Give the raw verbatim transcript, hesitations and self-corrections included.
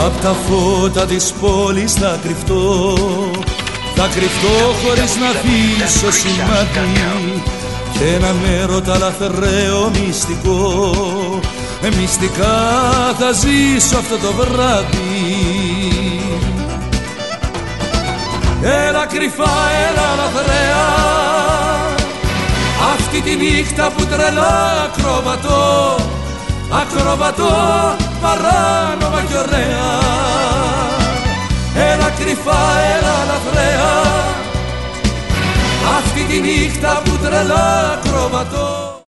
Απ' τα φώτα της πόλης θα κρυφτώ, θα κρυφτώ χωρίς να αφήσω σημάδι και έναν έρωτα λαθρέο μυστικό. Μυστικά θα ζήσω αυτό το βράδυ. Έλα κρυφά, έλα λαθρέα, αυτή τη νύχτα που τρελά ακροβατώ, ακροβατώ παράνομα κι ωραία. Έλα κρυφά, έλα λαθρέα, αυτή τη νύχτα που τρελά ακροβατώ.